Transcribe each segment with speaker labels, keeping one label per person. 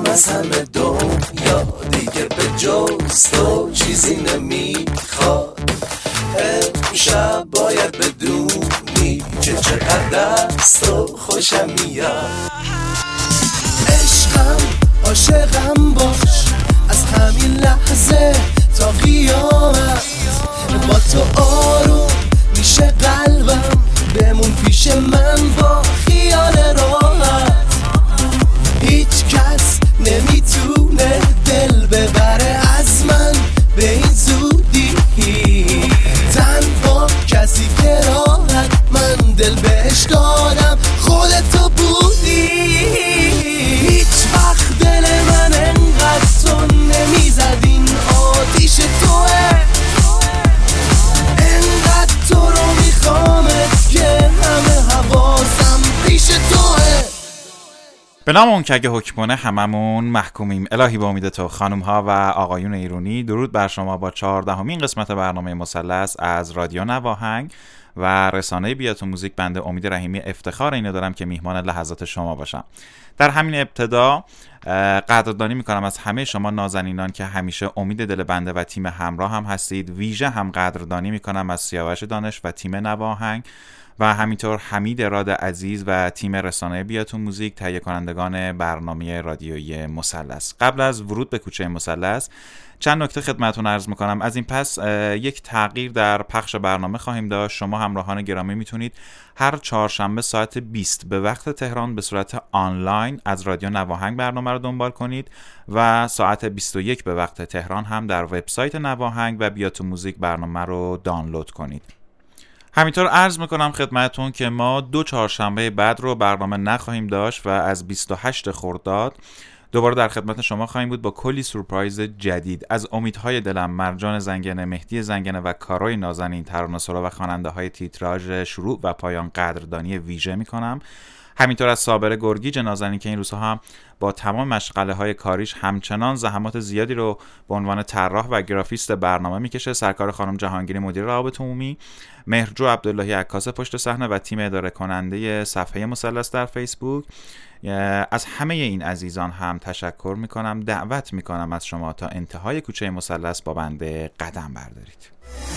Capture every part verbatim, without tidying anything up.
Speaker 1: از همه دنیا دیگه به جز تو چیزی نمیخواد. امشب باید بدونی که چقدر از تو خوشم میاد. عشقم عاشقم باش از همین لحظه تا قیامت، با تو آروم میشه قلبم، بمون پیش من با خیال راحت. هیچ کس نمیتونه دل ببره از من به این زودی، تنها کسی که راحت من دل بهش دادم خودتو بودی. هیچ وقت دل من انقدر تو نمیزد، این آتیش توه، انقدر تو رو میخوامت که همه حواسم پیش توه.
Speaker 2: به نام اون که اگه حکم کنه هممون محکومیم. الهی با امید تو. خانم ها و آقایون ایرانی، درود بر شما با چهاردهمین قسمت برنامه مثلث از رادیو نواهنگ و رسانه بیات و موزیک. بنده امید رحیمی افتخار اینو دارم که میهمان لحظات شما باشم. در همین ابتدا قدردانی میکنم از همه شما نازنینان که همیشه امید دل بنده و تیم همراه هم هستید. ویژه هم قدردانی میکنم از سیاوش دانش و تیم نواهنگ و همینطور حمید راد عزیز و تیم رسانه بیات و موزیک، تهیه کنندگان برنامه رادیویی مثلث. قبل از ورود به کوچه مثلث چند نکته خدمتتون عرض میکنم. از این پس یک تغییر در پخش برنامه خواهیم داشت. شما همراهان گرامی میتونید هر چهارشنبه ساعت بیست به وقت تهران به صورت آنلاین از رادیو نواهنگ برنامه رو دنبال کنید و ساعت بیست و یک به وقت تهران هم در وبسایت نواهنگ و بیات و موزیک برنامه رو دانلود کنید. همینطور عرض میکنم خدمتتون که ما دو چهارشنبه بعد رو برنامه نخواهیم داشت و از بیست و هشت خرداد دوباره در خدمت شما خواهیم بود با کلی سورپرایز جدید. از امیدهای دلم، مرجان زنگنه، مهدی زنگنه و کارای نازنین، ترانه‌سرا و خواننده های تیتراژ شروع و پایان قدردانی ویژه میکنم. همینطور از صابر گرگیج نازنین که این روزها هم با تمام مشغله های کاریش همچنان زحمات زیادی رو به عنوان طراح و گرافیست برنامه میکشه. سرکار خانم جهانگیری مدیر روابط عمومی، مهرجو عبداللهی عکاس پشت صحنه و تیم اداره کننده صفحه مثلث در فیسبوک. از همه این عزیزان هم تشکر میکنم. دعوت میکنم از شما تا انتهای کوچه مثلث با بنده قدم بردارید.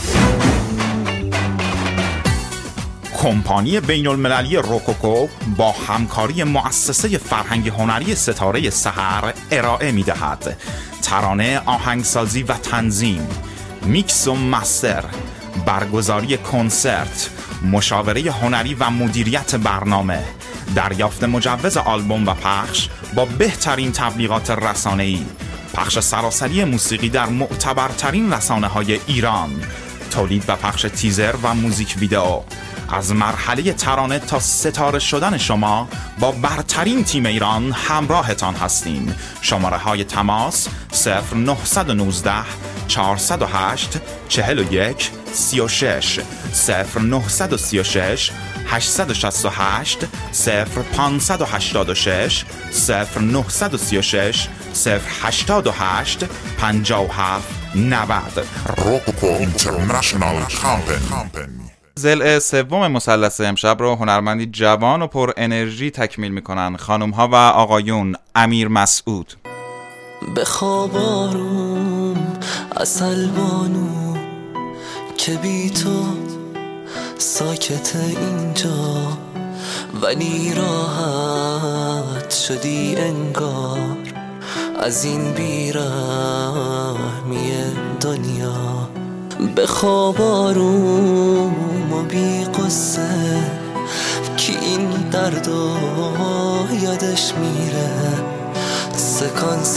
Speaker 3: کمپانی بین المللی روکوکو با همکاری مؤسسه فرهنگی هنری ستاره سحر ارائه می دهد ترانه، آهنگسازی و تنظیم، میکس و مستر، برگزاری کنسرت، مشاوره هنری و مدیریت برنامه، دریافت مجوز آلبوم و پخش با بهترین تبلیغات رسانه‌ای، پخش سراسری موسیقی در معتبرترین رسانه‌های ایران، تولید و پخش تیزر و موزیک ویدئو. از مرحله ترانه تا ستاره شدن شما با برترین تیم ایران همراهتان هستیم. شماره های تماس صفر نه یک نه چهارصد و هشت چهل و یک سی و شش، صفر نه سه شش هشتصد و شصت و هشت صفر پانصد و هشتاد و شش، صفر نه سه شش صفر هشتاد و هشت پنجاه و هفت نود.
Speaker 4: روکوکو اینترنشنال کامپنی.
Speaker 2: ضلع سوم مثلث امشب رو هنرمندی جوان و پر انرژی تکمیل میکنن. خانم ها و آقایون، امیر مسعود.
Speaker 1: به خواب آروم عسل بانو که بی تو ساکت اینجا، ولی راحت شدی انگار از این بی‌رحمی دنیا. به خواب آروم و بی قصه که این دردو یادش میره، سکانس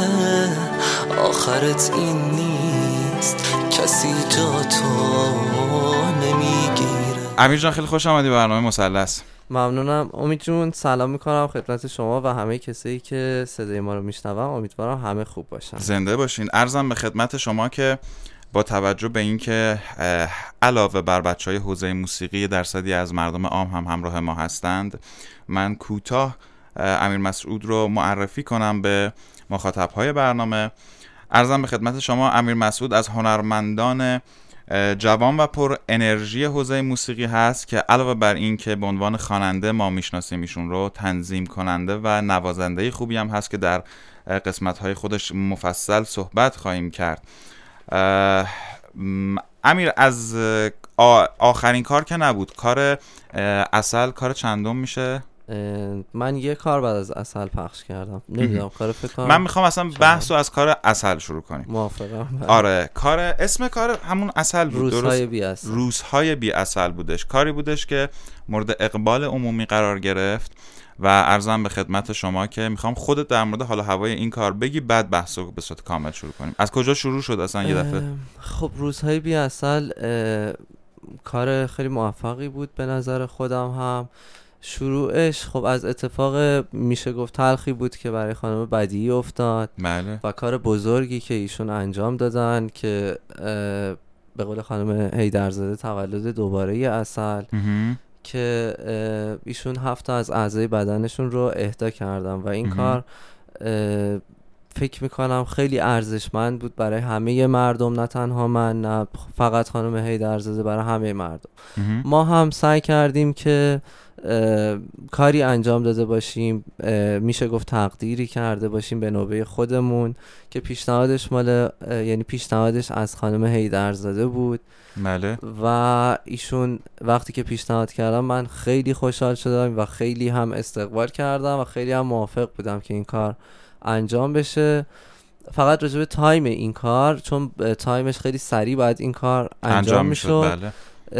Speaker 1: آخرت این نیست، کسی جا تو نمیگیره.
Speaker 2: امیر جان خیلی خوش آمدی به برنامه مثلث.
Speaker 5: ممنونم امید جون. سلام میکنم خدمت شما و همه کسایی که صدای ما رو میشنون. امیدوارم همه خوب باشن.
Speaker 2: زنده باشین. عرضم به خدمت شما که با توجه به اینکه علاوه بر بچهای حوزه موسیقی درصدی از مردم عام هم همراه ما هستند، من کوتاه امیر مسعود رو معرفی کنم به مخاطبهای برنامه. عرضم به خدمت شما امیر مسعود از هنرمندان جوان و پر انرژی حوزه موسیقی هست که علاوه بر این که به عنوان خواننده ما میشناسیم ایشون رو، تنظیم کننده و نوازنده خوبی هم هست که در قسمت‌های خودش مفصل صحبت خواهیم کرد. امیر، از آخرین کار که نبود، کار عسل کار چندم میشه؟
Speaker 5: من یه کار بعد از عسل پخش کردم، نمیدونم کار فکر کنم.
Speaker 2: من میخوام اصلا بحث رو از کار عسل شروع کنیم.
Speaker 5: موافقم.
Speaker 2: آره، کار اسم کار همون عسل بود.
Speaker 5: روزهای بی عسل.
Speaker 2: روزهای بی عسل بودش. کاری بودش که مورد اقبال عمومی قرار گرفت و عرضم به خدمت شما که میخوام خودت در مورد حال هوای این کار بگی، بعد بحث رو به صورت کامل شروع کنیم. از کجا شروع شد اصلا یه دفعه؟
Speaker 5: خب روزهای بی عسل کار خیلی موفقی بود به نظر خودم هم. شروعش خب از اتفاق میشه گفت تلخی بود که برای خانم بدیعی افتاد.
Speaker 2: بله.
Speaker 5: و کار بزرگی که ایشون انجام دادن که به قول خانم حیدرزاده تولد دوباره عسل که ایشون هفت از اعضای بدنشون رو اهدا کردن و این کار فکر میکنم خیلی ارزشمند بود برای همه مردم، نه تنها من، نه فقط خانم حیدرزاده، برای همه مردم. ما هم سعی کردیم که کاری انجام داده باشیم، میشه گفت تقدیری کرده باشیم به نوبه خودمون که پیشنهادش مال یعنی پیشنهادش از خانم حیدرزاده بود.
Speaker 2: بله.
Speaker 5: و ایشون وقتی که پیشنهاد کردم من خیلی خوشحال شدم و خیلی هم استقبال کردم و خیلی هم موافق بودم که این کار انجام بشه. فقط راجع به تایم این کار، چون تایمش خیلی سریع باید این کار انجام, انجام میشد. بله.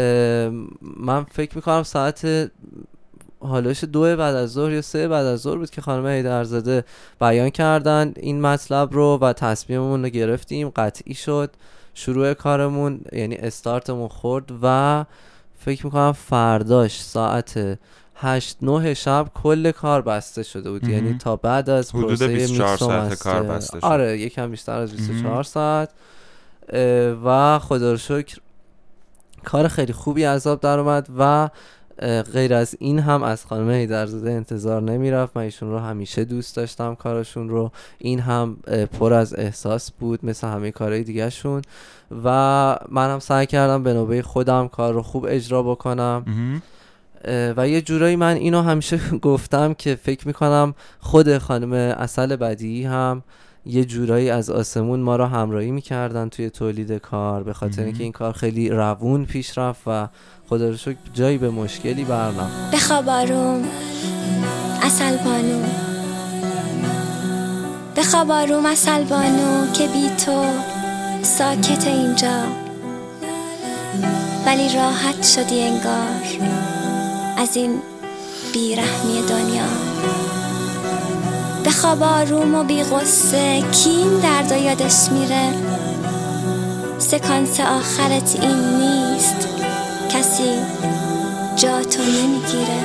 Speaker 5: من فکر میکنم ساعت حالش دو بعد از ظهر یا سه بعد از ظهر بود که خانم حیدرزاده بیان کردن این مطلب رو و تصمیممون رو گرفتیم، قطعی شد شروع کارمون، یعنی استارتمون خورد و فکر میکنم فرداش ساعت هشت نه شب کل کار بسته شده بود. یعنی تا بعد از
Speaker 2: حدود بیست و چهار ساعت کار بسته شد.
Speaker 5: آره یکم بیشتر از بیست و چهار ساعت و خدا رو شکر کار خیلی خوبی از آب در اومد و غیر از این هم از خانم حیدرزاده انتظار نمیرفت. من ایشون رو همیشه دوست داشتم، کارشون رو. این هم پر از احساس بود مثل همه کارهای دیگه شون و منم سعی کردم به نوبه خودم کار رو خوب اجرا بکنم و یه جورایی من اینو همیشه گفتم که فکر میکنم خود خانم عسل بدیعی هم یه جورایی از آسمون ما رو همراهی میکردن توی تولید کار، به خاطر اینکه این کار خیلی روون پیش رفت و خدا رو شکر جایی به مشکلی برنخورد.
Speaker 6: بخواب آروم عسل بانو، بخواب آروم عسل بانو که بی تو ساکت اینجا، ولی راحت شدی انگار از این بیرحمی دنیا. بخواب آروم و بی غصه، کین درد و یادش میره، سکانس آخرت این نیست، کسی جا تو نمیگیره.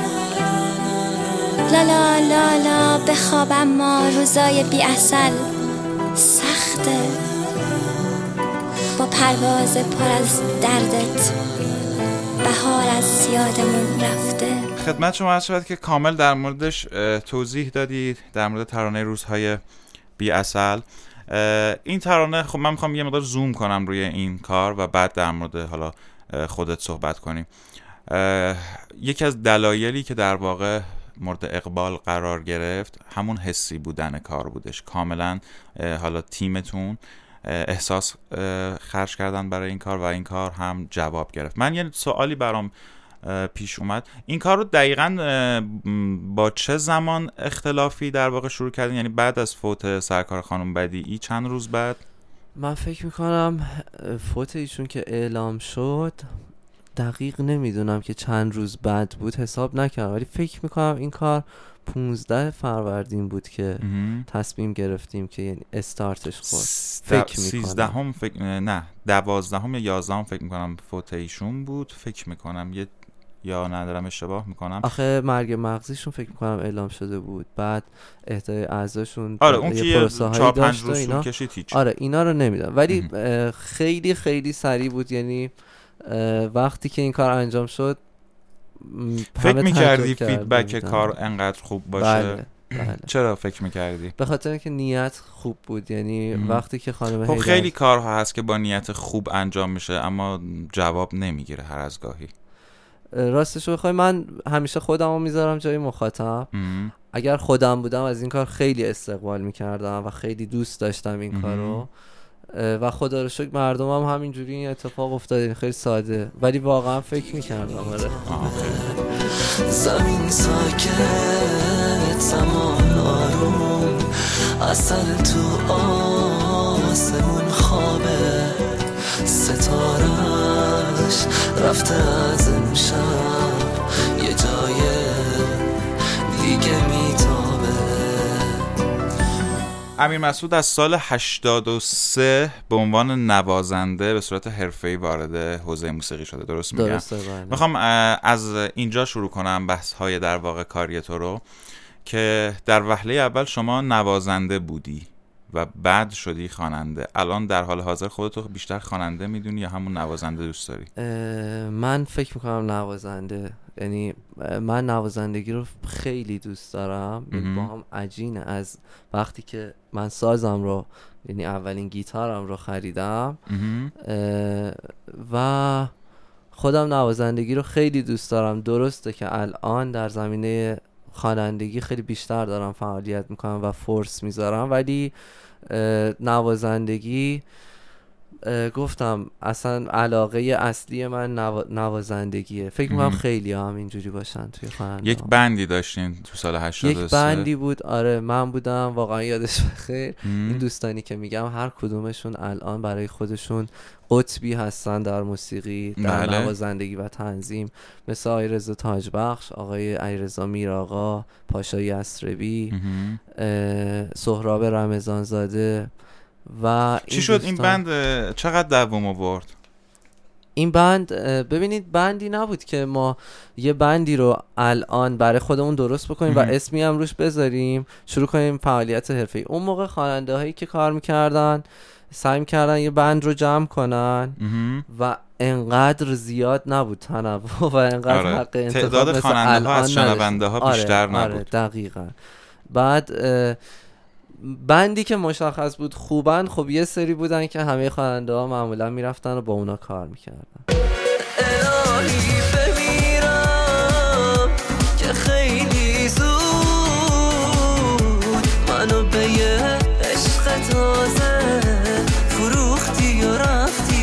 Speaker 6: لالا لالا بخواب اما روزای بی عسل سخته، با پرواز پر از دردت بهار از یادمون رفته.
Speaker 2: خدمت شما عرض شود که کامل در موردش توضیح دادید، در مورد ترانه روزهای بی عسل. این ترانه خب من میخوام یه مقدار زوم کنم روی این کار و بعد در مورد حالا خودت صحبت کنیم. یکی از دلایلی که در واقع مورد اقبال قرار گرفت همون حسی بودن کار بودش. کاملا حالا تیمتون احساس خرج کردن برای این کار و این کار هم جواب گرفت. من یه سوالی برام پیش اومد، این کار رو دقیقاً با چه زمان اختلافی در واقع شروع کردین؟ یعنی بعد از فوت سرکار خانم بدیعی چند روز بعد؟
Speaker 5: من فکر میکنم فوت ایشون که اعلام شد دقیق نمیدونم که چند روز بعد بود، حساب نکردم، ولی فکر میکنم این کار پونزده فروردین بود که تصمیم گرفتیم که یعنی استارتش خورد. فکر میکنم
Speaker 2: سیزدهم فکر نه دوازدهم یا یازدهم فکر میکنم فوت ایشون بود، فکر میکنم یه یا ندارم اشتباه میکنم.
Speaker 5: آخه مرگ مغزیشون فکر میکنم اعلام شده بود، بعد اهدای اعضاشون
Speaker 2: آره اون که چهار پنج روز طول کشید هیچ.
Speaker 5: آره اینا رو نمیدونم، ولی خیلی خیلی سریع بود. یعنی وقتی که این کار انجام شد
Speaker 2: فکر میکردی فیدبک کار انقدر خوب باشه؟
Speaker 5: بله بله.
Speaker 2: چرا فکر میکردی؟
Speaker 5: به خاطر اینکه نیت خوب بود. یعنی م. وقتی که خانم
Speaker 2: خب
Speaker 5: هیدر
Speaker 2: خیلی کارها هست که با نیت خوب انجام میشه اما جواب نمیگیره هر از گاهی.
Speaker 5: راستش رو بخوای من همیشه خودم رو میذارم جای مخاطب.
Speaker 2: م.
Speaker 5: اگر خودم بودم از این کار خیلی استقبال میکردم و خیلی دوست داشتم این کارو و خدا رو شکر مردم هم همینجوری این اتفاق افتاده. خیلی ساده ولی واقعا فکر میکردم. آره
Speaker 1: زمین ساکت، زمان آروم، اصل تو آسمون خوابه، ستارش رفته از امشب یه جای دیگه میتابه.
Speaker 2: امیر مسعود از سال هشتاد و سه به عنوان نوازنده به صورت حرفه‌ای وارد حوزه موسیقی شده، درست میگم؟
Speaker 5: درسته. بله.
Speaker 2: میخوام از اینجا شروع کنم بحث‌های در واقع کاری تو رو که در وهله اول شما نوازنده بودی و بعد شدی خواننده. الان در حال حاضر خودتو بیشتر خواننده میدونی یا همون نوازنده دوست داری؟
Speaker 5: من فکر میکنم نوازنده. یعنی من نوازندگی رو خیلی دوست دارم. با هم عجینه. از وقتی که من سازم رو، یعنی اولین گیتارم رو خریدم و خودم نوازندگی رو خیلی دوست دارم. درسته که الان در زمینه خوانندگی خیلی بیشتر دارم فعالیت میکنم و فورس میذارم، ولی نوازندگی گفتم اصلا علاقه اصلی من نو... نوازندگیه. فکر میکنم خیلی هم اینجوری باشن توی خواننده.
Speaker 2: یک بندی داشتین تو سال هشتاد و سه؟
Speaker 5: یک بندی بود. آره من بودم، واقعا یادش بخیر. این دوستانی که میگم هر کدومشون الان برای خودشون قطبی هستن در موسیقی، در
Speaker 2: بله.
Speaker 5: نوازندگی و تنظیم، مثل آقای رضا تاجبخش، آقای علیرضا میرآقا، پاشا یسربی، سهراب رمضانزاده. و
Speaker 2: چی شد این بند چقدر دوام آورد؟
Speaker 5: این بند ببینید بندی نبود که ما یه بندی رو الان برای خودمون درست بکنیم و اسمی هم روش بذاریم شروع کنیم فعالیت حرفه‌ای. اون موقع خواننده هایی که کار میکردن سعی میکردن یه بند رو جمع کنن و انقدر زیاد نبود تنوع و انقدر
Speaker 2: آره.
Speaker 5: حق انتخاب
Speaker 2: تعداد خواننده ها از شنونده ها بیشتر
Speaker 5: آره.
Speaker 2: نبود.
Speaker 5: آره دقیقاً. بعد بندی که مشخص بود خوبن، خب یه سری بودن که همه خواننده ها معمولا میرفتن و با اونا کار میکردن.
Speaker 1: الهی بمیرم که خیلی زود منو به یه عشق تازه فروختی و رفتی.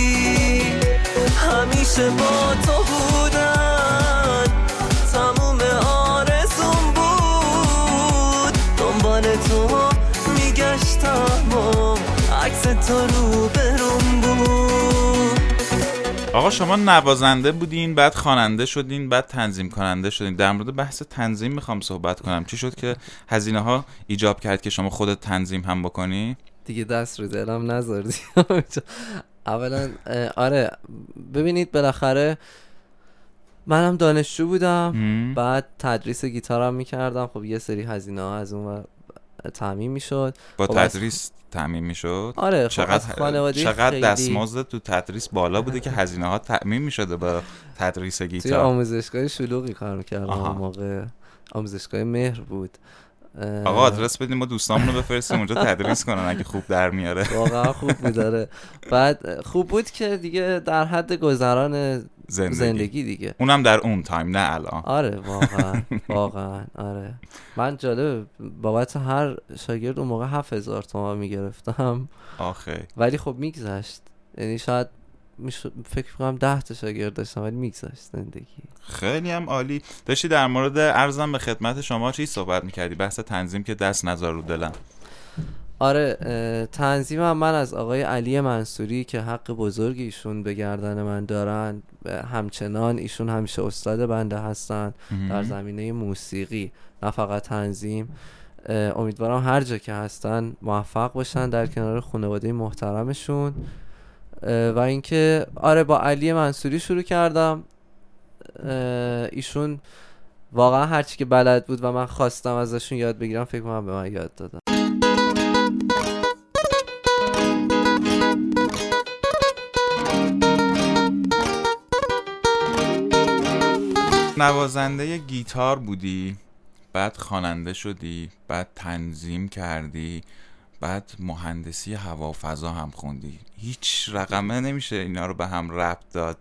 Speaker 1: همیشه با تو بودن تموم آرزوم بود، دنبال تو میگشتم و عکس تو رو برم بود.
Speaker 2: آقا شما نوازنده بودین، بعد خواننده شدین، بعد تنظیم کننده شدین. در مورد بحث تنظیم میخوام صحبت کنم. چی شد که هزینه ها ایجاب کرد که شما خودت تنظیم هم بکنی؟
Speaker 5: دیگه دست رو دلم نذاردی. اولا آره ببینید بالاخره منم دانشجو بودم م. بعد تدریس گیتارم میکردم. خب یه سری هزینه ها از اون تامین میشد.
Speaker 2: با
Speaker 5: خب
Speaker 2: تدریس تامین میشد؟
Speaker 5: آره.
Speaker 2: چقدر چقدر دستمزد تو تدریس بالا بوده که هزینه ها تامین میشده با تدریس گیتار؟
Speaker 5: توی آموزشگاه شلوغی کار میکردم اون موقع. آموزشگاه مهر بود.
Speaker 2: آقا آدرس بدیم ما دوستامونو بفرستیم اونجا تدریس کنن اگه خوب در میاره.
Speaker 5: واقعا خوب بود. داره بعد خوب بود که دیگه در حد گذران زندگی, زندگی دیگه.
Speaker 2: اونم در اون تایم نه الان.
Speaker 5: آره واقعا واقعا آره. من جالب بابت هر شاگرد اون موقع هفت هزار تومان میگرفتم.
Speaker 2: آخه
Speaker 5: ولی خب میگذشت. یعنی شاید میشه فکر کنم ده تا شاگرد داشتم ولی میگذشت زندگی.
Speaker 2: خیلی هم عالی. داشتی در مورد عرضم به خدمت شما چی صحبت میکردی؟ بحث تنظیم که دست نذار رو دلم.
Speaker 5: آره تنظیم هم من از آقای علی منصوری که حق بزرگی ایشون به گردن من دارن، همچنان ایشون همیشه استاد بنده هستن در زمینه موسیقی نه فقط تنظیم. امیدوارم هر جا که هستن موفق باشن در کنار خانواده محترمشون. و اینکه آره با علی منصوری شروع کردم. ایشون واقعا هرچی که بلد بود و من خواستم ازشون یاد بگیرم فکر کنم به من یاد دادن.
Speaker 2: نوازنده گیتار بودی، بعد خواننده شدی، بعد تنظیم کردی، بعد مهندسی هوا و فضا هم خوندی. هیچ رقمه نمیشه اینا رو به هم ربط داد.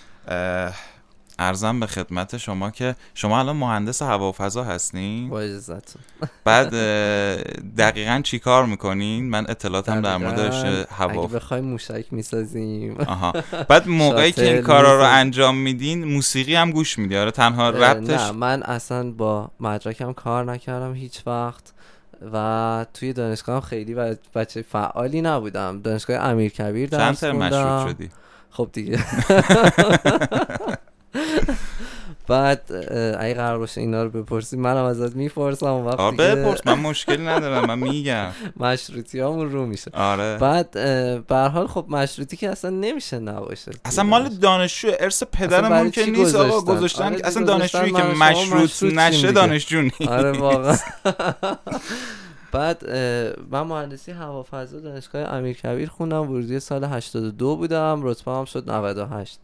Speaker 2: عرضم به خدمت شما که شما الان مهندس هوا و فضا هستین؟
Speaker 5: با اجازهتون.
Speaker 2: بعد دقیقاً چی کار میکنین؟ من اطلاعاتم در موردش هوا
Speaker 5: اگه بخوایم موشک میسازیم.
Speaker 2: آها. بعد موقعی که این کارا رو انجام میدین موسیقی هم گوش میدی؟ آره تنها ربطش.
Speaker 5: نه من اصلا با مدرکم کار نکردم هیچ وقت و توی دانشگاه خیلی بچه فعالی نبودم. دانشگاه امیرکبیر درس خوندم.
Speaker 2: چند ترم مشروط شدی؟
Speaker 5: خب دیگه بعد اگه قرار باشه اینا رو بپرسی منم ازت میپرسم.
Speaker 2: آره بپرس، من مشکلی ندارم، من میگم.
Speaker 5: مشروطی همون رو میشه.
Speaker 2: آره.
Speaker 5: بعد به هر حال خب مشروطی که اصلا نمیشه نباشه،
Speaker 2: اصلا مال دانشجو، ارث پدرمون که نیست آقا گذاشتن. آره اصلا دانشجویی که مشروط نشه دانشجو نیست.
Speaker 5: آره واقعا. بعد من مهندسی هوا فضا دانشگاه امیرکبیر خوندم، ورودی سال هشتاد و دو بودم، رتبه هم شد نود و هشت.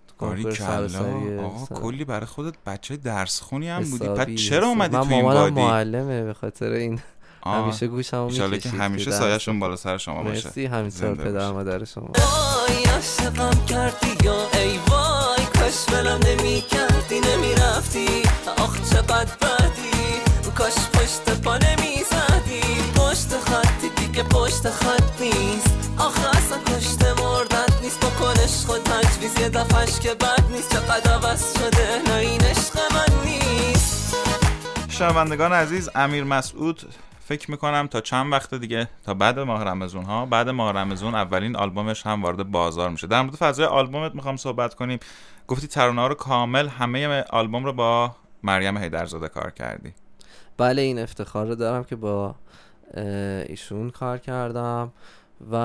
Speaker 2: آقا کلی برای خودت بچه درس خونی هم بودی. بعد چرا اومدی تو این
Speaker 5: وادی؟
Speaker 2: من
Speaker 5: معلمه به خطر این همیشه گوشمو میکشید.
Speaker 2: انشالله که همیشه سایه‌شون بالا سر شما باشه.
Speaker 5: مرسی. همیشه پدر مادر شما.
Speaker 1: وای عاشقم کردی یا ای وای کاش ولم نمی‌کردی نمیرفتی. آخ چقدر بدی کاش پشت پا نمیزدی. پشت خطی دیگه پشت خط نیست. آخه اصلا کشته مردت نیست. بکنش خود تجویز یه دفعش که بد نیست. چقدر عوض شده نه این عشق من نیست.
Speaker 2: شنوندگان عزیز، امیر مسعود فکر میکنم تا چند وقت دیگه، تا بعد ماه رمضان ها، بعد ماه رمضان اولین آلبومش هم وارد بازار میشه. در مورد فضای آلبومت میخوام صحبت کنیم. گفتی ترانه‌ها رو کامل همه آلبوم رو با مریم حیدرزاده کار کردی.
Speaker 5: بله این افتخار رو دارم که با ایشون کار کردم و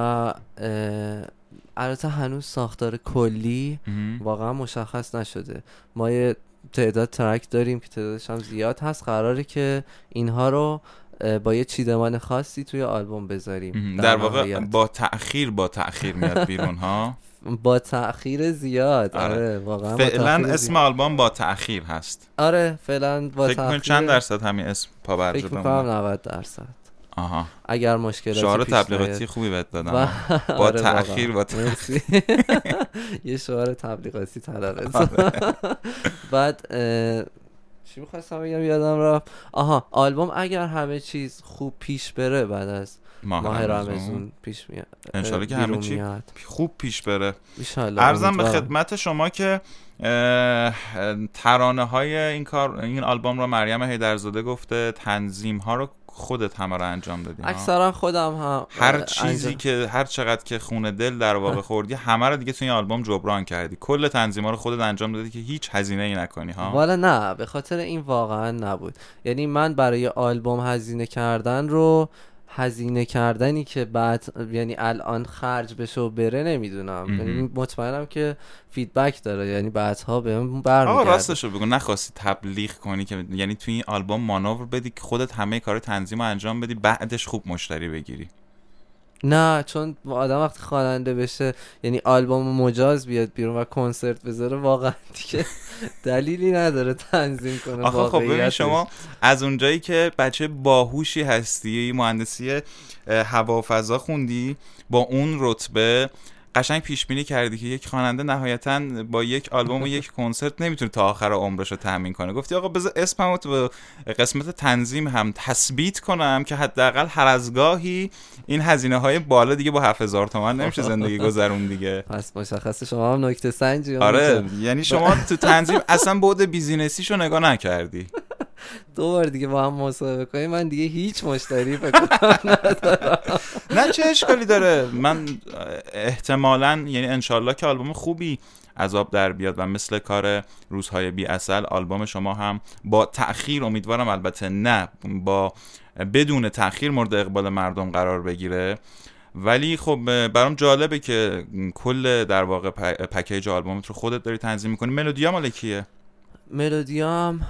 Speaker 5: البته هنوز ساختار کلی واقعا مشخص نشده. ما یه تعداد ترک داریم که تعدادش هم زیاد هست. قراره که اینها رو با یه چیدمان خاصی توی آلبوم بذاریم.
Speaker 2: در, در واقع با تأخیر با تأخیر میاد بیرون ها.
Speaker 5: با تأخیر زیاد. آره, آره واقعا
Speaker 2: فعلا اسم آلبوم با تأخیر هست.
Speaker 5: آره فعلا با تأخیر.
Speaker 2: فکر چند درصد همین اسم پا برجا
Speaker 5: فکر میکنم نود درصد.
Speaker 2: آها.
Speaker 5: اگر مشکلاتی
Speaker 2: شعار تبلیغاتی خوبی بهت دادم. با, با
Speaker 5: آره
Speaker 2: تأخیر با تأخیر.
Speaker 5: یه شعار تبلیغاتی طلبت. بعد چی می‌خواستم بگم یادم رفت. آها آلبوم اگر همه چیز خوب پیش بره بعد از ماه, ماه رمضان پیش میاد.
Speaker 2: ان شاءالله که همه چی خوب پیش بره.
Speaker 5: ان شاءالله.
Speaker 2: عرضم به خدمت شما که ترانه های این کار این آلبوم رو مریم حیدرزاده گفته، تنظیم ها رو خودت همه رو انجام دادی؟
Speaker 5: اکثرا خودم هم.
Speaker 2: هر چیزی انجام... که هر چقدر که خون دل در واقع خوردی همه رو دیگه تو این آلبوم جبران کردی. کل تنظیما رو خودت انجام دادی که هیچ هزینه ای نکنی ها؟
Speaker 5: والا نه، به خاطر این واقعا نبود. یعنی من برای آلبوم هزینه کردن رو هزینه کردنی که بعد یعنی الان خرج بشه و بره نمیدونم. یعنی مطمئنم که فیدبک داره، یعنی بعدها بهم برمیگرده.
Speaker 2: آقا راستشو بگو، نخواستی تبلیغ کنی که یعنی توی این آلبوم مانور بدی که خودت همه کار تنظیم رو انجام بدی بعدش خوب مشتری بگیری؟
Speaker 5: نه، چون آدم وقتی خواننده بشه یعنی آلبوم مجاز بیاد بیرون و کنسرت بذاره واقعا دیگه دلیلی نداره تنظیم کنه.
Speaker 2: آخه خب ببین شما از اونجایی که بچه باهوشی هستی، مهندسی هوا و فضا خوندی، با اون رتبه قشنگ پیش بینی کردی که یک خواننده نهایتاً با یک آلبوم و یک کنسرت نمیتونه تا آخر عمرش رو تامین کنه. گفتی آقا بذار اسممو تو قسمت تنظیم هم تثبیت کنم که حداقل هر از گاهی این هزینه های بالا دیگه با هفت هزار تومان نمیشه زندگی گذرون دیگه.
Speaker 5: پس مشخصه شما هم نکته سنجی.
Speaker 2: آره یعنی شما تو تنظیم اصلا بعد بیزینسیشو نگاه نکردی.
Speaker 5: دو بار دیگه با هم مصاحبه کنیم من دیگه هیچ مشتری فکر ندارم.
Speaker 2: نه چه اشکالی داره. من احتمالاً یعنی انشالله که آلبوم خوبی عذاب در بیاد و مثل کار روزهای بی عسل آلبوم شما هم با تأخیر، امیدوارم البته نه با بدون تأخیر، مورد اقبال مردم قرار بگیره. ولی خب برام جالبه که کل در واقع پکیج آلبومت رو خودت داری تنظیم میکنی. ملودیا مال کیه؟
Speaker 5: ملودیام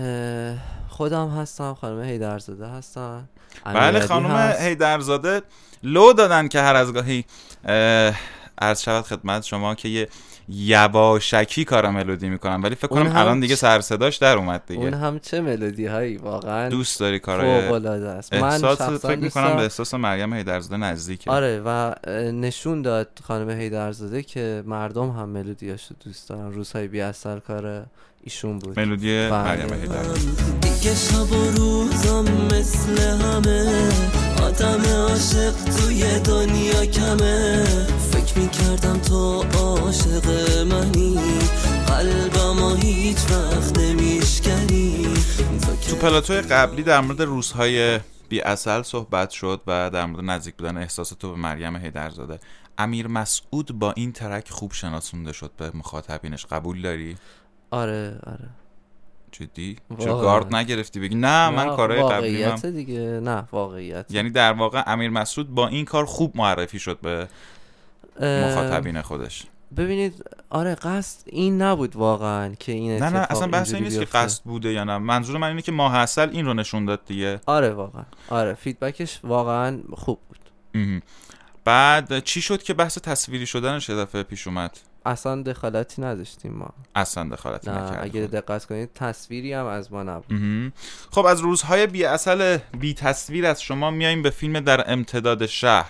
Speaker 5: خودم هستم، خانم حیدرزاده هستن.
Speaker 2: بله خانم حیدرزاده لو دادن که هر از گاهی عرض شود خدمت شما که یه یواشکی کارا ملودی میکنن، ولی فکر کنم الان دیگه سر صداش در اومد دیگه.
Speaker 5: اون هم چه ملودی هایی واقعا
Speaker 2: دوست داری کارای
Speaker 5: فوق العاده است.
Speaker 2: احساس
Speaker 5: من
Speaker 2: فکر میکنم به احساس مریم حیدرزاده نزدیکه.
Speaker 5: آره و نشون داد خانم حیدرزاده که مردم هم ملودیاشو دوست دارن. روزهای بی اثر کار ایشون بود،
Speaker 2: ملودی مریم حیدرزاده.
Speaker 1: دیگه شب و روزم مثل همه، آدم عاشق توی دنیا کمه. فکر میکردم تو عاشق منی، قلبمو هیچ وقت نمیشکنی.
Speaker 2: تو پلاتوی قبلی در مورد روزهای بی اصل صحبت شد و در مورد نزدیک بودن احساس تو به مریم حیدرزاده. امیر مسعود با این ترک خوب شناسونده شد به مخاطبینش، قبول داری؟
Speaker 5: آره آره.
Speaker 2: جدی؟ چرا گارد نگرفتی بگی نه من کارهای قبلی من
Speaker 5: واقعیت دیگه؟ نه واقعیت.
Speaker 2: یعنی در واقع امیر مسعود با این کار خوب معرفی شد به مخاطبین خودش.
Speaker 5: ببینید آره قصد این نبود واقعا که این اتفاق
Speaker 2: نه نه اصلا بحث این نیست که قصد بوده یا نه، منظور من اینه که ماه عسل این رو نشون داد دیگه.
Speaker 5: آره واقعا آره فیدبکش واقعا خوب بود.
Speaker 2: بعد چی شد که بحث تصویری شدنش یه دفعه پیش اومد؟
Speaker 5: اصلا دخالتی نداشتیم ما.
Speaker 2: اصلا دخالتی نکردیم.
Speaker 5: اگه دقت کنید تصویری هم از ما نبود.
Speaker 2: خب از روزهای بی اصل بی تصویر از شما میاییم به فیلم در امتداد شهر.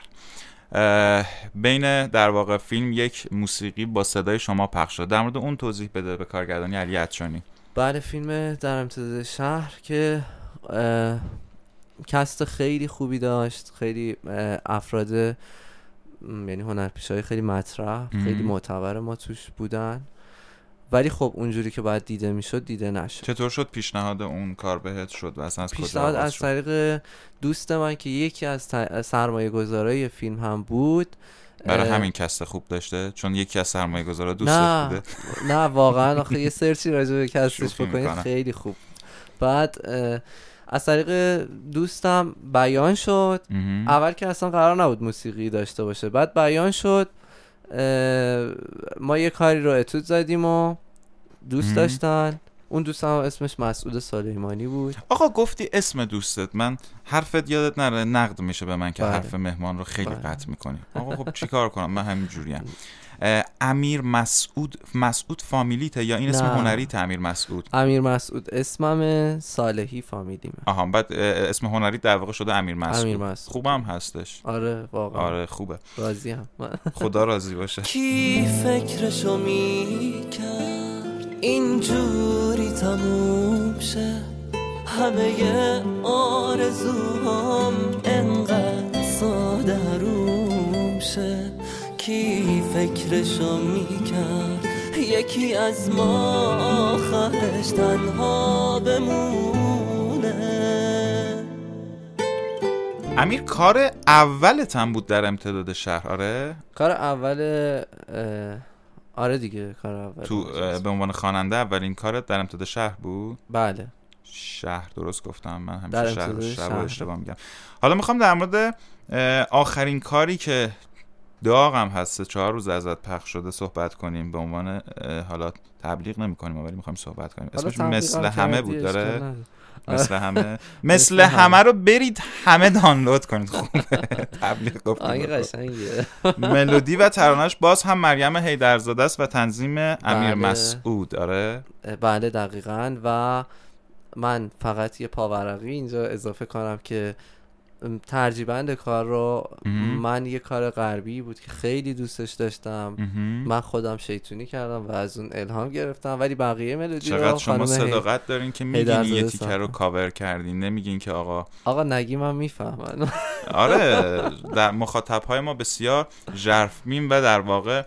Speaker 2: بین در واقع فیلم یک موسیقی با صدای شما پخش شد. در مورد اون توضیح بده به کارگردانی علی عطشانی.
Speaker 5: بله فیلم در امتداد شهر که کست خیلی خوبی داشت، خیلی افراد یعنی هنرپیشه‌های خیلی مطرح خیلی معتبر ما توش بودن، ولی خب اونجوری که باید دیده میشد دیده نشد.
Speaker 2: چطور شد پیشنهاد اون کار بهت شد و اصلا از کجا
Speaker 5: پیشنهاد از طریق دوست من که یکی از سرمایه گذارای فیلم هم بود.
Speaker 2: برای همین کست خوب داشته چون یکی از سرمایه گذارا دوست بوده؟
Speaker 5: نه واقعا آخه یه سرچی راجع به کستش بکنید خیلی خوب. بعد از طریق دوستم بیان شد. اول که اصلا قرار نبود موسیقی داشته باشه، بعد بیان شد ما یه کاری رو اتود زدیم و دوست داشتن. اون دوستم اسمش مسعود سلیمانی بود.
Speaker 2: آقا گفتی اسم دوستت، من حرفت یادت نره نقد میشه به من که حرف مهمان رو خیلی قطع میکنی. آقا خب چی کار کنم، من همین جوریم. امیر مسعود مسعود فامیلیته یا این اسم هنریت امیر مسعود؟
Speaker 5: امیر مسعود اسمم، صالحی فامیلیمه.
Speaker 2: آها بعد اسم هنری در واقع شده امیر مسعود.
Speaker 5: امیر مسعود
Speaker 2: خوبم هستش.
Speaker 5: آره واقعا
Speaker 2: آره خوبه.
Speaker 5: راضیم.
Speaker 2: خدا راضی باشه.
Speaker 1: کی فکرشو میکرد اینجوری تموم شه، همه آرزوهام انقدر ساده روم شه. کی فکرشو میکرد یکی از ما آخرش تنها بمونه.
Speaker 2: امیر کار اولت هم بود در امتداد شهر؟ آره
Speaker 5: کار اول آره دیگه کار اول
Speaker 2: تو به عنوان خواننده اولین کارت در امتداد شهر بود؟
Speaker 5: بله.
Speaker 2: شهر درست گفتم؟ من همیشه شهر شهر رو اشتباه میگم. حالا میخوام در مورد آخرین کاری که داغم هست چهار روز ازت پخش شده صحبت کنیم. به عنوان حالا تبلیغ نمی کنیم ولی میخوایم صحبت کنیم. اسمش مثل همه بود داره؟ مثل همه مثل همه رو برید همه دانلود کنید. خوبه تبلیغ گفتم.
Speaker 5: آنگه قشنگه.
Speaker 2: ملودی و ترانه‌اش باز هم مریم حیدرزاده است و تنظیم امیر مسعود. آره
Speaker 5: بله دقیقاً. و من فقط یه پاورقی اینجا اضافه کنم که ترجیبند کار رو من یه کار غربی بود که خیلی دوستش داشتم. من خودم شیطونی کردم و از اون الهام گرفتم، ولی بقیه ملودی رو
Speaker 2: چقدر شما صداقت دارین که میگین یه تیکر رو کاور کردین، نمیگین که آقا
Speaker 5: آقا نگی من میفهمن.
Speaker 2: آره در مخاطبهای ما بسیار ژرفمین و در واقع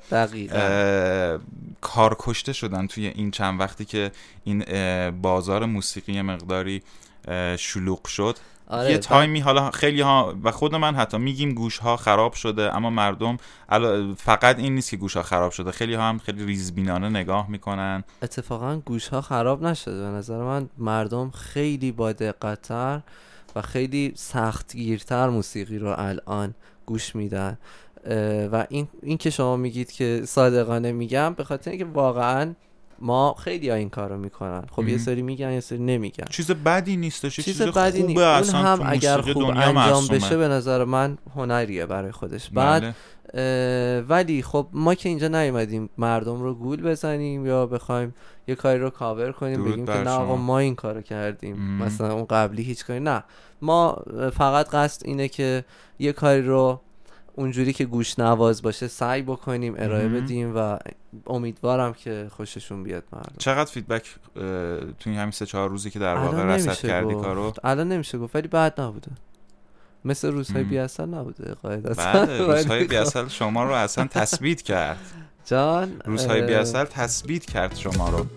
Speaker 2: کار کشته شدن توی این چند وقتی که این بازار موسیقی مقداری شلوغ شد.
Speaker 5: آره
Speaker 2: یه تایمی حالا خیلی ها و خود من حتی میگیم گوش ها خراب شده، اما مردم فقط این نیست که گوش ها خراب شده، خیلی ها هم خیلی ریزبینانه نگاه میکنن.
Speaker 5: اتفاقا گوش ها خراب نشده، به نظر من مردم خیلی با دقت‌تر و خیلی سختگیرتر موسیقی رو الان گوش میدن. و این این که شما میگید که صادقانه میگم به خاطر اینکه واقعا ما خیلی ها این کارو میکنن. خب یه سری میگن یه سری نمیگن.
Speaker 2: چیز بدی نیستش، چیز,
Speaker 5: چیز بدی
Speaker 2: خوبه.
Speaker 5: اون هم اگر خوب انجام بشه به نظر من هنریه برای خودش. بعد ولی خب ما که اینجا نیومدیم مردم رو گول بزنیم یا بخوایم یه کاری رو کاور کنیم بگیم که نه آقا ما این کارو کردیم ام. مثلا اون قبلی هیچ کاری، نه، ما فقط قصد اینه که یه کاری رو اونجوری که گوش نواز باشه سعی بکنیم ارائه بدیم و امیدوارم که خوششون بیاد مردم.
Speaker 2: چقدر فیدبک توی همین سه چهار روزی که در واقع رصد کردی کارو؟
Speaker 5: الان نمیشه گفت ولی بد نبوده، مثل روزهای بی اصل نبوده قاعدتا.
Speaker 2: بله روزهای بی اصل شما رو اصلا تثبیت کرد
Speaker 5: جان،
Speaker 2: روزهای بی اصل تثبیت کرد شما رو.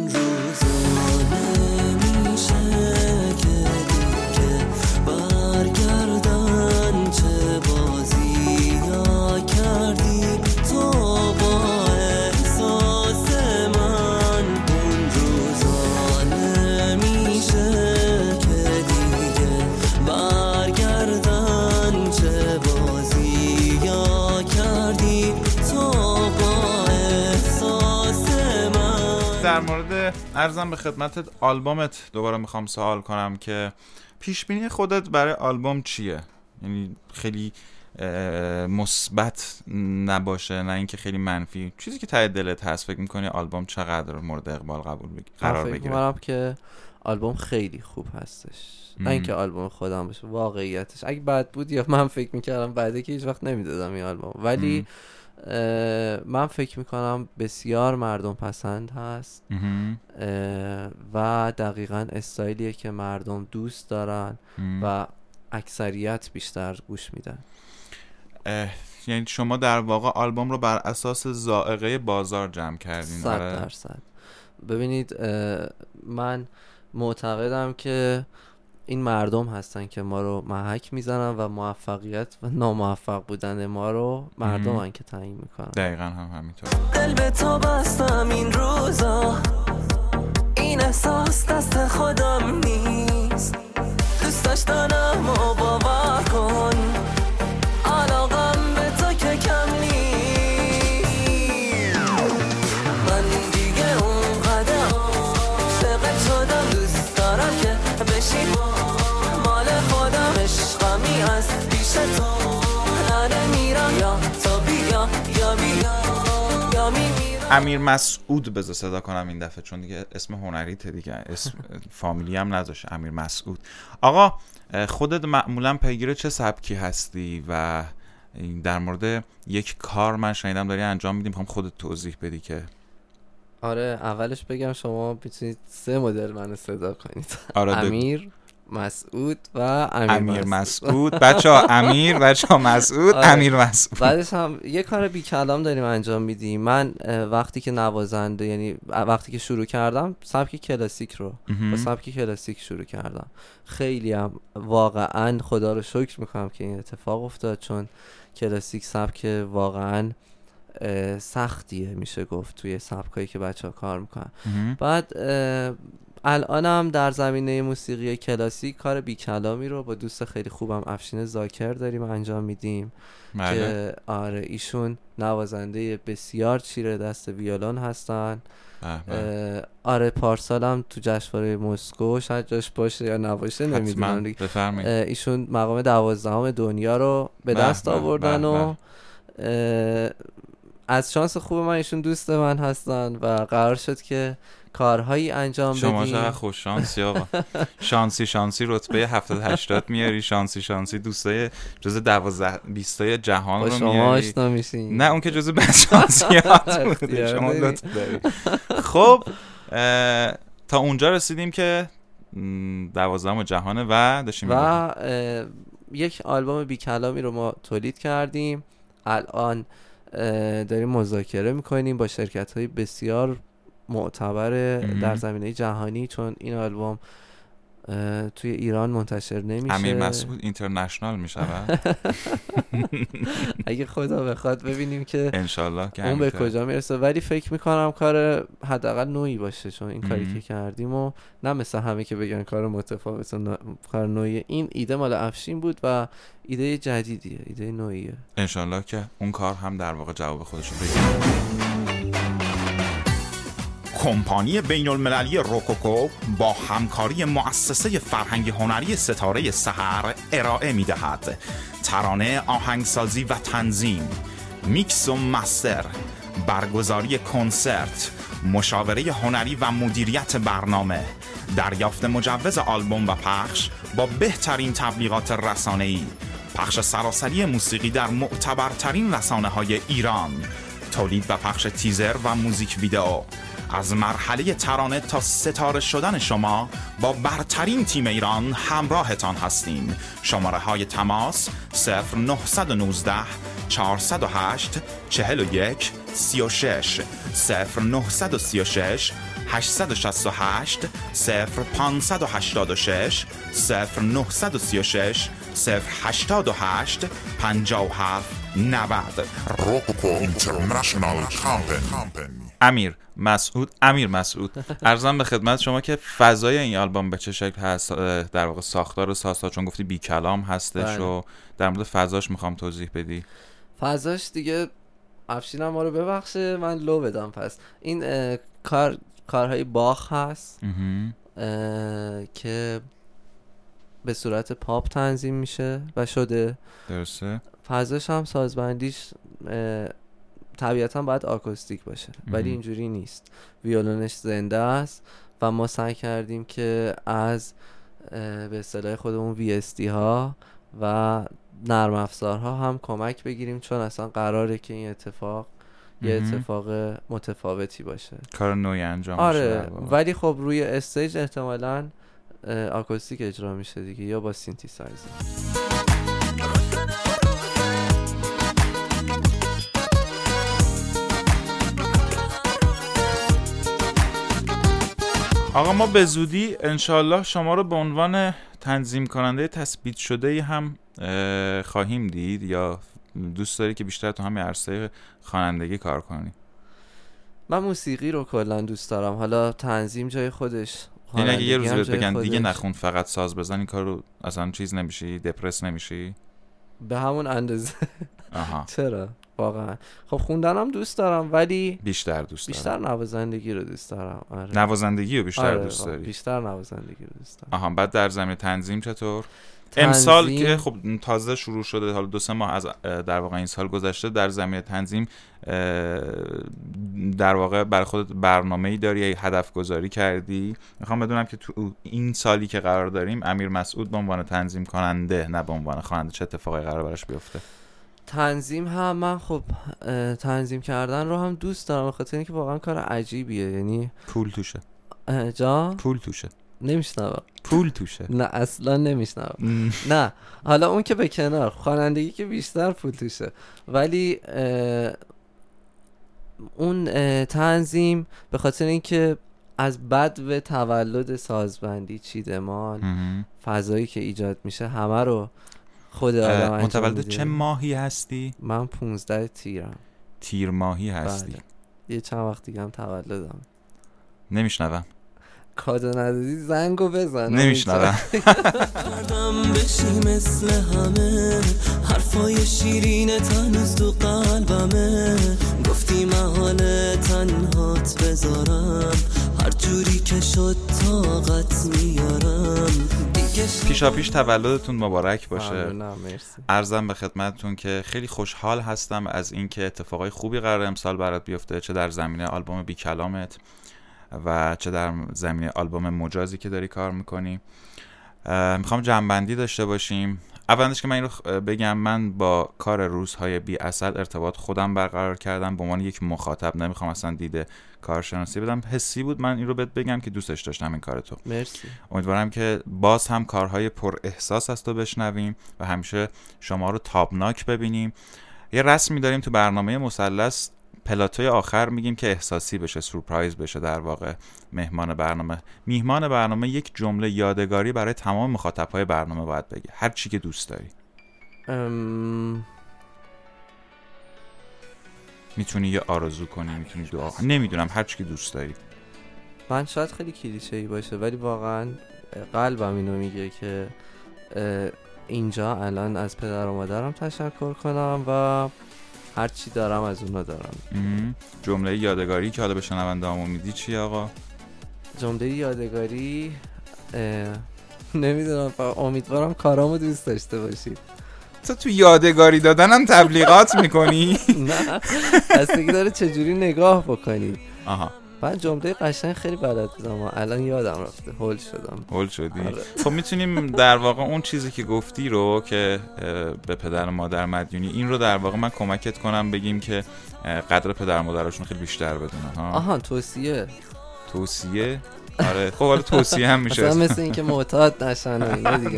Speaker 2: در مورد عرضم به خدمتت آلبومت دوباره میخوام سوال کنم که پیش بینی خودت برای آلبوم چیه؟ یعنی خیلی مثبت نباشه نه اینکه خیلی منفی، چیزی که ته دلت هست فکر میکنی آلبوم چقدر مورد اقبال قبول بگیر قرار بگیره؟
Speaker 5: فکر میکنم که آلبوم خیلی خوب هستش، نه اینکه آلبوم خودم باشه، واقعیتش اگه بد بود یا من فکر میکردم بعده که هیچ وقت نمیدادم این آلبوم، ولی من فکر میکنم بسیار مردم پسند هست و دقیقاً استایلیه که مردم دوست دارن و اکثریت بیشتر گوش میدن.
Speaker 2: یعنی شما در واقع آلبوم رو بر اساس ذائقه بازار جمع کردین؟
Speaker 5: صد درصد. ببینید من معتقدم که این مردم هستن که ما رو محک میزنن و موفقیت و ناموفق بودن ما رو مردم هن که تعیین میکنن.
Speaker 2: دقیقا هم همینطور.
Speaker 1: دل به تو بستم این روزا، این احساس دست خودم نیست، دوست داشتنم و باور کن علاقم به تو که کم نیست، من دیگه اون قدر شغل شدم دوست دارم که بشی مال خودم، عشقمی از پیش تو نره میرم یا تو بیا یا بیا یا میمیرم.
Speaker 2: امیر مسعود بذار صدا کنم این دفعه چون دیگه اسم هنریته دیگه، اسم فامیلی هم نداشت. امیر مسعود. آقا خودت معمولا پیگیر چه سبکی هستی و در مورد یک کار من شنیدم داری انجام میدیم، میخوام خودت توضیح بدی که.
Speaker 5: آره اولش بگم شما میتونید سه مدل منو صدا کنید.
Speaker 2: آره
Speaker 5: امیر مسعود و امیر,
Speaker 2: امیر مسعود. بچه ها امیر، بچه ها مسعود. آره. امیر مسعود.
Speaker 5: بعدش هم یه کار بی کلام داریم انجام میدیم. من وقتی که نوازنده، یعنی وقتی که شروع کردم سبک کلاسیک رو با سبک کلاسیک شروع کردم. خیلی هم واقعا خدا رو شکر میکنم که این اتفاق افتاد، چون کلاسیک سبک واقعا سختیه میشه گفت توی سبکایی که بچه ها کار میکنن. بعد الانم در زمینه موسیقی کلاسیک کار بی کلامی رو با دوست خیلی خوبم افشین زاکر داریم انجام میدیم. بله. که آره ایشون نوازنده بسیار چیره دست ویولون هستن. آره پارسالم تو جشنواره مسکو شاید جاش باشه یا نباشه نمیدونم، ایشون مقام دوازدهم دنیا رو به دست آوردن و از شانس خوب من ایشون دوست من هستن و قرار شد که کارهایی انجام بدیم.
Speaker 2: شما چقدر خوش شانسی آقا. شانسی شانسی رتبه هفتاد هشتاد میاری، شانسی شانسی دوستای جز دوازده بیستای جهان رو میاری.
Speaker 5: شما آشنا میشین.
Speaker 2: نه اون که جز بد شانسیات بوده. شما لطف داری. خب تا اونجا رسیدیم که دوازدهم جهانه و داشتیم
Speaker 5: و یک آلبوم بی کلامی رو ما تولید کردیم. الان داریم مذاکره میکنیم با شرکت‌های بسیار معتبر در زمینه جهانی، چون این آلبوم توی ایران منتشر نمیشه.
Speaker 2: امیر مسعود اینترنشنال میشود
Speaker 5: اگه خدا بخواد، ببینیم که
Speaker 2: انشالله که
Speaker 5: اون به کجا میرسه. ولی فکر میکنم کار حداقل نوعی باشه، چون این کاری که کردیم و نه مثل همه که بگن کار متفاوت و کار نوعی. این ایده مال افشین بود و ایده جدیدیه، ایده نوعیه.
Speaker 2: انشالله که اون کار هم در واقع جواب خودش رو بگیره.
Speaker 3: کمپانی بین المللی روکوکو با همکاری مؤسسه فرهنگ هنری ستاره سحر ارائه می دهد. ترانه، آهنگسازی و تنظیم، میکس و مستر، برگزاری کنسرت، مشاوره هنری و مدیریت برنامه، دریافت مجوز آلبوم و پخش با بهترین تبلیغات رسانه‌ای، پخش سراسری موسیقی در معتبرترین رسانه‌های ایران، تولید و پخش تیزر و موزیک ویدئو. از مرحله ترانه تا ستاره شدن شما با برترین تیم ایران همراهتان هستیم. شماره های تماس صفر نه یک نه چهار صفر هشت چهل و یک سی و شش، صفر نه سه شش هشت شش هشت صفر پنج هشت شش، صفر نه سه شش صفر هشت هشت پنج هفت نود.
Speaker 4: روکوکو اینترنشنال کامپنی.
Speaker 2: امیر مسعود امیر مسعود عرضم به خدمت شما که فضای این آلبوم به چه شکل هست، در واقع ساختار و سازها، چون گفتی بی کلام هستش
Speaker 5: بله.
Speaker 2: و در مورد فضاش میخوام توضیح بدی.
Speaker 5: فضاش دیگه افشینم ما رو ببخشه من لو بدم. پس این اه، کار کارهای باخ هست اه، که به صورت پاپ تنظیم میشه و شده.
Speaker 2: درسته.
Speaker 5: فضاش هم سازبندیش طبیعتا باید آکوستیک باشه ولی اینجوری نیست، ویولونش زنده است و ما سعی کردیم که از به اصطلاح خودمون وی اس دی ها و نرم افزارها هم کمک بگیریم، چون اصلا قراره که این اتفاق یه اتفاق متفاوتی باشه،
Speaker 2: کار نوعی انجام
Speaker 5: آره
Speaker 2: میشه.
Speaker 5: ولی خب روی استیج احتمالاً آکوستیک اجرا میشه دیگه یا با سینتیسایزر.
Speaker 2: آقا ما به زودی انشالله شما رو به عنوان تنظیم کننده تثبیت شده هم خواهیم دید، یا دوست داری که بیشتر تو همین عرصه خوانندگی کار کنی؟
Speaker 5: من موسیقی رو کلا دوست دارم، حالا تنظیم جای خودش.
Speaker 2: یعنی اگه یه روز بهت بگن دیگه نخون فقط ساز بزن، این کار رو اصلا چیز نمیشی؟ دپرس نمیشی؟
Speaker 5: به همون اندازه.
Speaker 2: آها.
Speaker 5: چرا؟ واقعا خب خوندنم دوست دارم ولی
Speaker 2: بیشتر دوست
Speaker 5: بیشتر
Speaker 2: دارم.
Speaker 5: نوازندگی رو دوست دارم. آره.
Speaker 2: نوازندگی رو بیشتر
Speaker 5: آره
Speaker 2: دوست داری؟
Speaker 5: بیشتر نوازندگی رو دوست دارم.
Speaker 2: آها. بعد در زمینه تنظیم چطور؟
Speaker 5: تنظیم...
Speaker 2: امسال که خب تازه شروع شده، حالا دو سه ماه از در واقع این سال گذشته، در زمینه تنظیم در واقع برای خودت برنامه‌ای داری یا هدف گذاری کردی؟ میخوام بدونم که تو این سالی که قرار داریم امیر مسعود به عنوان تنظیم کننده نه به عنوان خواننده چه اتفاقی قرار براش بیفته؟
Speaker 5: تنظیم هم من خب تنظیم کردن رو هم دوست دارم، بخاطر اینکه واقعا کار عجیبیه. یعنی
Speaker 2: پول توشه.
Speaker 5: جا
Speaker 2: پول توشه.
Speaker 5: نمیشنوم.
Speaker 2: پول توشه.
Speaker 5: نه اصلا نمیشنوم. نه حالا اون که به کنار، خوانندگی که بیشتر پول توشه، ولی اون تنظیم به خاطر اینکه از بد و تولد سازبندی، چیدمان، فضایی که ایجاد میشه همه رو خود آدم انجام
Speaker 2: متولد
Speaker 5: میده.
Speaker 2: چه ماهی هستی؟
Speaker 5: من پونزده تیرم.
Speaker 2: تیر ماهی هستی؟
Speaker 5: بله. یه چند وقت دیگه هم تولدم.
Speaker 2: نمیشنوم.
Speaker 5: کادو ندادی زنگو بزن.
Speaker 2: نمیشنوم.
Speaker 1: کردم بشی مثل همه، حرفای شیرینت هنوز تو قلبمه، گفتی محاله تنهات بذارم، هر جوری که شد طاقت میارم.
Speaker 2: پیشا پیش تولدتون مبارک باشه.
Speaker 5: نه مرسی.
Speaker 2: عرضم به خدمتتون که خیلی خوشحال هستم از اینکه اتفاقای خوبی قرار امسال برات بیفته، چه در زمینه آلبوم بی کلامت و چه در زمینه آلبوم مجازی که داری کار میکنی. میخوام جمع‌بندی داشته باشیم. اولش که من این رو بگم، من با کار روزهای بی اسد ارتباط خودم برقرار کردم به عنوان یک مخاطب، نمیخوام اصلا دیده کارشناسی بدم، حسی بود من این رو بهت بگم که دوستش داشتم این کار تو.
Speaker 5: مرسی.
Speaker 2: امیدوارم که باز هم کارهای پر احساس از تو بشنویم و همیشه شما رو تابناک ببینیم. یه رسمی داریم تو برنامه مثلث، پلاتوی آخر میگیم که احساسی بشه، سورپرایز بشه. در واقع مهمان برنامه میهمان برنامه یک جمله یادگاری برای تمام مخاطب‌های برنامه باید بگه، هر چی که دوست داری.
Speaker 5: ام...
Speaker 2: میتونی یه آرزو کنی، میتونی دعا کنی، نمیدونم، هر چی که دوست داری.
Speaker 5: من شاید خیلی کلیشه‌ای باشه ولی واقعا قلبم اینو میگه که اینجا الان از پدر و مادرم تشکر کنم و هر چی دارم از اونا دارم.
Speaker 2: جمله یادگاری که حالا به شنونده‌هامون میدی چیه آقا؟
Speaker 5: جمله یادگاری نمیدونم، امیدوارم کارامو دوست داشته باشید.
Speaker 2: تو تو یادگاری دادنم تبلیغات میکنی؟
Speaker 5: نه بستگی داره چجوری نگاه بکنی.
Speaker 2: آها
Speaker 5: من جمله قشنگ خیلی بلد بودم و الان یادم رفته، هول شدم.
Speaker 2: هول شدی؟
Speaker 5: آره.
Speaker 2: خب میتونیم در واقع اون چیزی که گفتی رو که به پدر و مادر مدیونی، این رو در واقع من کمکت کنم بگیم که قدر پدر و مادرشون خیلی بیشتر بدونن ها.
Speaker 5: آها توصیه
Speaker 2: توصیه؟ آره خب حالا توصیه هم میشه
Speaker 5: مثلا مثل این که معتاد نشن و اینا دیگه.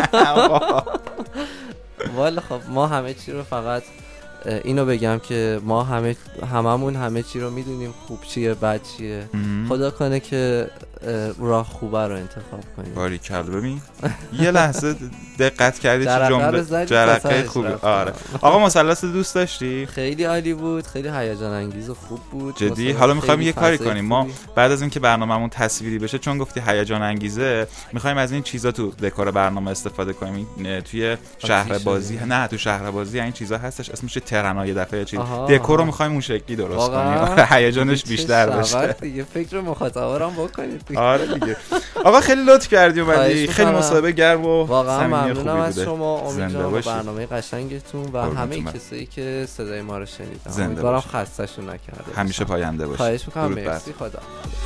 Speaker 5: والا خب ما همه چی رو فقط اینو بگم که ما همه هممون همه چی رو میدونیم خوب چیه بد چیه. خدا کنه که راه خوبه رو انتخاب کنیم.
Speaker 2: باریکلا. ببین یه لحظه دقت کردی چه جمله جرقه خوبه. آره آقا مثلث دوست داشتی؟
Speaker 5: خیلی عالی بود، خیلی هیجان انگیز و خوب بود.
Speaker 2: جدی حالا میخوایم یه کاری کنیم، ما بعد از اینکه برنامه‌مون تصویری بشه، چون گفتی هیجان انگیزه، میخوایم از این چیزا تو دکور برنامه استفاده کنیم. توی شهر بازی نه تو شهر بازی این چیزا هستش اسمش ترنا، یه دفعه چیز دکور رو میخوایم اون شکلی درست کنیم هیجانش بیشتر بشه
Speaker 5: دیگه. فکر مخاطبا رو بکنید.
Speaker 2: آره دیگه. آقا خیلی لطف کردی اومدی، خیلی مصاحبه گرم و
Speaker 5: واقعا ممنونم از شما. امیدوارم برنامه قشنگتون و همه کسایی که صدای ما رو شنیدن امیدوارم خسته‌شون نکرده،
Speaker 2: همیشه پاینده باشه.
Speaker 5: خواهش می‌کنم. مرسی. خدا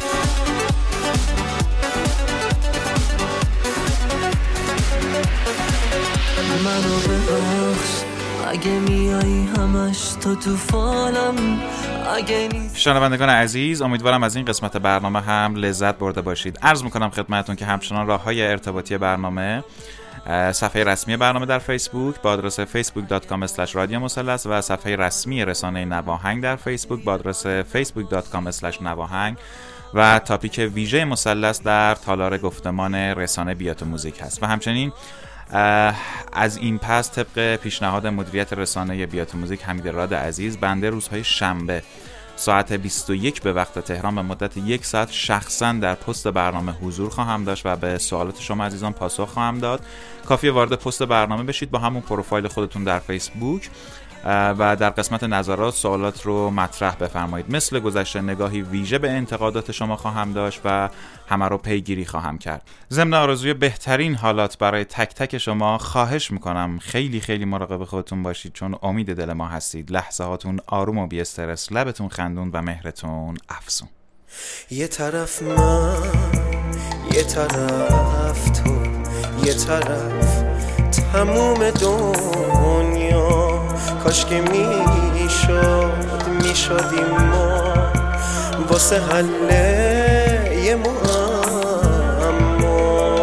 Speaker 1: منو ببخش اگه میایی همش تو طوفانم، اگه نیست.
Speaker 2: شنوندگان عزیز، امیدوارم از این قسمت برنامه هم لذت برده باشید. عرض میکنم خدمتتون که همچنان راههای ارتباطی برنامه، صفحه رسمی برنامه در فیسبوک با آدرس فیسبوک دات کام اسلش رادیو مثلث و صفحه رسمی رسانه نواهنگ در فیسبوک با آدرس فیسبوک دات کام اسلش نواهنگ و تاپیک ویژه مثلث در تالار گفتمان رسانه بیات و موزیک هست. و همچنین از این پس طبق پیشنهاد مدیریت رسانه بیات و موزیک حمیدراد عزیز، بنده روزهای شنبه ساعت بیست و یک به وقت تهران به مدت یک ساعت شخصا در پست برنامه حضور خواهم داشت و به سوالات شما عزیزان پاسخ خواهم داد. کافیه وارد پست برنامه بشید با همون پروفایل خودتون در فیسبوک و در قسمت نظرات سوالات رو مطرح بفرمایید. مثل گذشته نگاهی ویژه به انتقادات شما خواهم داشت و همه رو پیگیری خواهم کرد. ضمن آرزوی بهترین حالات برای تک تک شما، خواهش میکنم خیلی خیلی مراقب خودتون باشید، چون امید دل ما هستید. لحظه هاتون آروم و بی استرس، لبتون خندون و مهرتون افزون.
Speaker 1: یه طرف من، یه طرف تو، یه طرف تموم دنیا. کاش که میشد میشدیم ما واسه حل یه معما.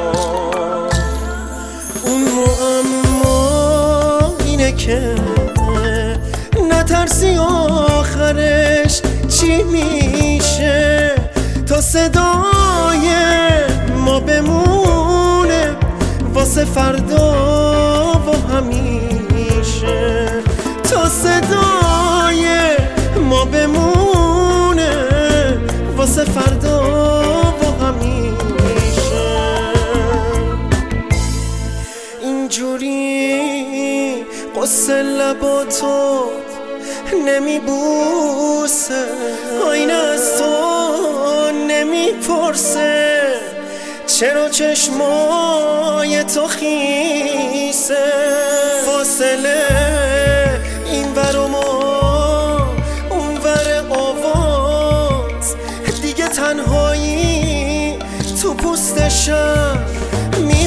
Speaker 1: اون معما اینه که نترسی آخرش چی میشه، تا صدای ما بمونه واسه فردا و همیشه، تا صدای ما بمونه واسه فردا و همیشه. اینجوری قصه لباتو نمیبوسه، آینه از تو نمیپرسه چرا چشمای تو خیسه. فاصله این ور و ما اون ور آواز، دیگه تنهایی تو پوست شب